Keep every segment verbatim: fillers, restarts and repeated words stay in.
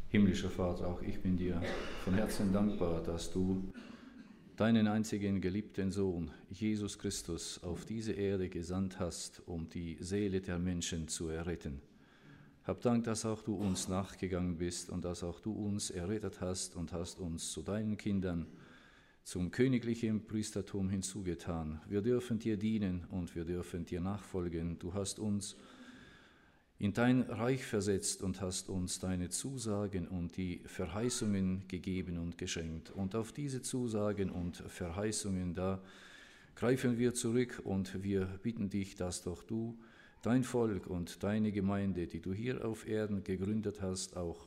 Himmlischer Vater, auch ich bin dir von Herzen dankbar, dass du deinen einzigen geliebten Sohn, Jesus Christus, auf diese Erde gesandt hast, um die Seele der Menschen zu erretten. Hab Dank, dass auch du uns nachgegangen bist und dass auch du uns errettet hast und hast uns zu deinen Kindern zum königlichen Priestertum hinzugetan. Wir dürfen dir dienen und wir dürfen dir nachfolgen. Du hast uns in dein Reich versetzt und hast uns deine Zusagen und die Verheißungen gegeben und geschenkt. Und auf diese Zusagen und Verheißungen, da greifen wir zurück und wir bitten dich, dass doch du dein Volk und deine Gemeinde, die du hier auf Erden gegründet hast, auch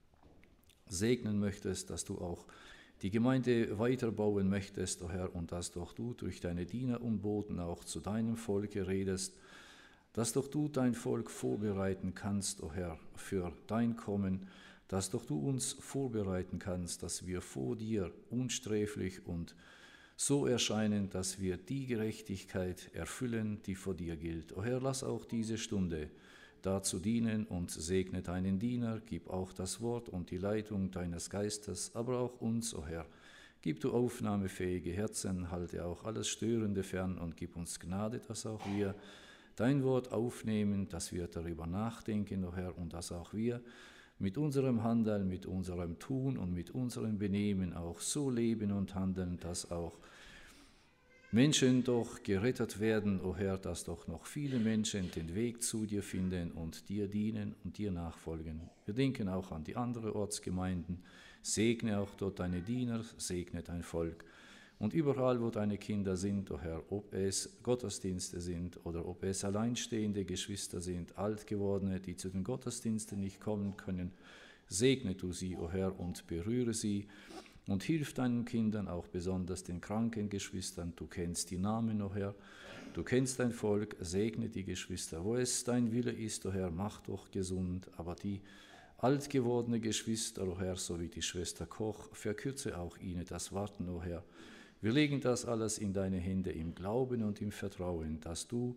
segnen möchtest, dass du auch die Gemeinde weiterbauen möchtest, o Herr, und dass doch du durch deine Diener und Boten auch zu deinem Volke redest, dass doch du dein Volk vorbereiten kannst, o Herr, für dein Kommen, dass doch du uns vorbereiten kannst, dass wir vor dir unsträflich und so erscheinen, dass wir die Gerechtigkeit erfüllen, die vor dir gilt. O Herr, lass auch diese Stunde dazu dienen und segne deinen Diener, gib auch das Wort und die Leitung deines Geistes, aber auch uns, o Herr. Gib du aufnahmefähige Herzen, halte auch alles Störende fern und gib uns Gnade, dass auch wir dein Wort aufnehmen, dass wir darüber nachdenken, o Herr, und dass auch wir mit unserem Handeln, mit unserem Tun und mit unserem Benehmen auch so leben und handeln, dass auch Menschen doch gerettet werden, o Herr, dass doch noch viele Menschen den Weg zu dir finden und dir dienen und dir nachfolgen. Wir denken auch an die anderen Ortsgemeinden. Segne auch dort deine Diener, segne dein Volk. Und überall, wo deine Kinder sind, o Herr, ob es Gottesdienste sind oder ob es alleinstehende Geschwister sind, Altgewordene, die zu den Gottesdiensten nicht kommen können, segne du sie, o Herr, und berühre sie und hilf deinen Kindern, auch besonders den kranken Geschwistern. Du kennst die Namen, o Herr, du kennst dein Volk, segne die Geschwister. Wo es dein Wille ist, o Herr, mach doch gesund, aber die altgewordene Geschwister, o Herr, so wie die Schwester Koch, verkürze auch ihnen das Warten, o Herr. Wir legen das alles in deine Hände im Glauben und im Vertrauen, dass du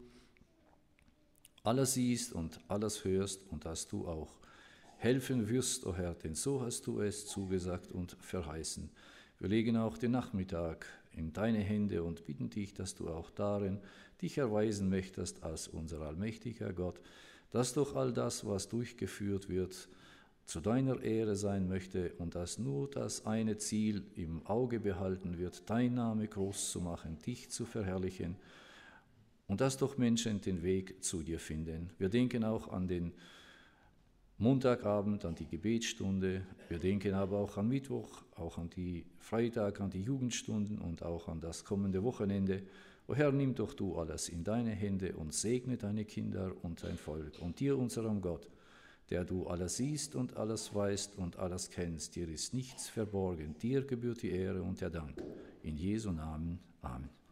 alles siehst und alles hörst und dass du auch helfen wirst, o Herr, denn so hast du es zugesagt und verheißen. Wir legen auch den Nachmittag in deine Hände und bitten dich, dass du auch darin dich erweisen möchtest als unser allmächtiger Gott, dass doch all das, was durchgeführt wird, zu deiner Ehre sein möchte und dass nur das eine Ziel im Auge behalten wird, dein Name groß zu machen, dich zu verherrlichen und dass doch Menschen den Weg zu dir finden. Wir denken auch an den Montagabend, an die Gebetsstunde, wir denken aber auch an Mittwoch, auch an die Freitag, an die Jugendstunden und auch an das kommende Wochenende. O Herr, nimm doch du alles in deine Hände und segne deine Kinder und dein Volk und dir, unserem Gott, der du alles siehst und alles weißt und alles kennst. Dir ist nichts verborgen. Dir gebührt die Ehre und der Dank. In Jesu Namen. Amen.